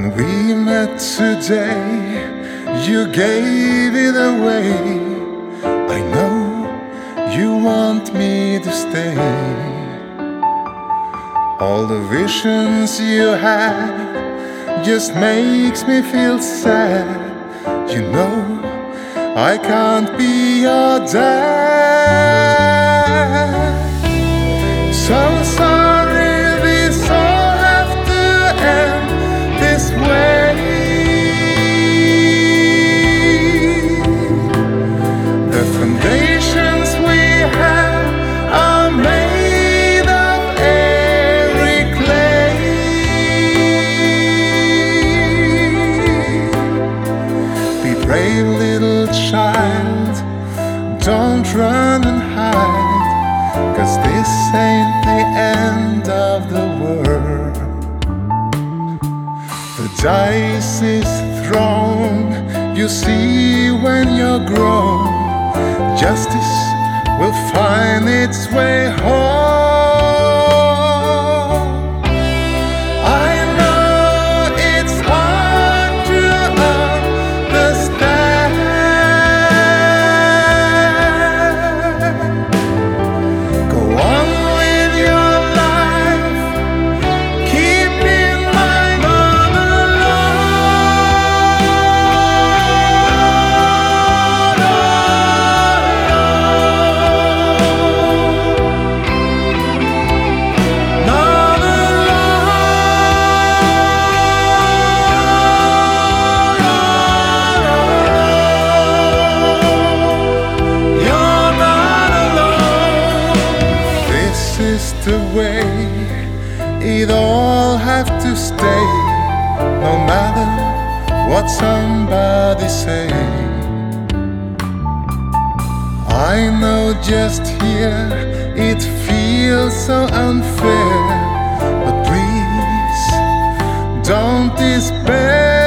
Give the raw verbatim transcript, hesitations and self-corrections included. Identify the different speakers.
Speaker 1: When we met today, you gave it away. I know you want me to stay. All the visions you had just makes me feel sad. You know I can't be your dad. So sorry this all have to end this way. The foundations we have are made of airy clay. Be brave, little child, don't run and hide, 'cause this ain't the end of the world. The dice is thrown, you see when you're grown. Justice will find its way home. I know it's hard to understand. Go on with your life, keep in mind all the way it all have to stay, no matter what somebody say. I know just here it feels so unfair, but please don't despair.